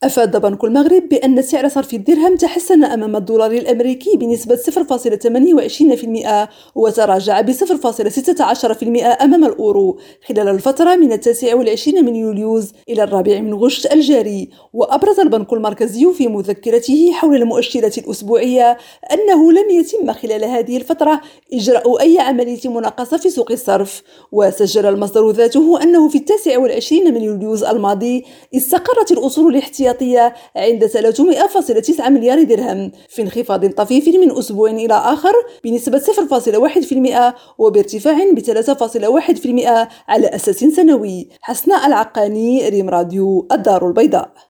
أفاد بنك المغرب بأن سعر صرف الدرهم تحسن أمام الدولار الأمريكي بنسبة 0.28% وتراجع ب 0.16% أمام الأورو خلال الفترة من 29 من يوليوز إلى 4 من غشت الجاري. وأبرز البنك المركزي في مذكرته حول المؤشرات الأسبوعية أنه لم يتم خلال هذه الفترة إجراء أي عملية مناقصة في سوق الصرف. وسجل المصدر ذاته أنه في 29 من يوليوز الماضي استقرت الأصول الاحتياطية عند 300.9 مليار درهم في انخفاض طفيف من أسبوع إلى آخر بنسبة 0.1% وبارتفاع ب 3.1% على أساس سنوي. حسناء العقاني، ريم راديو، الدار البيضاء.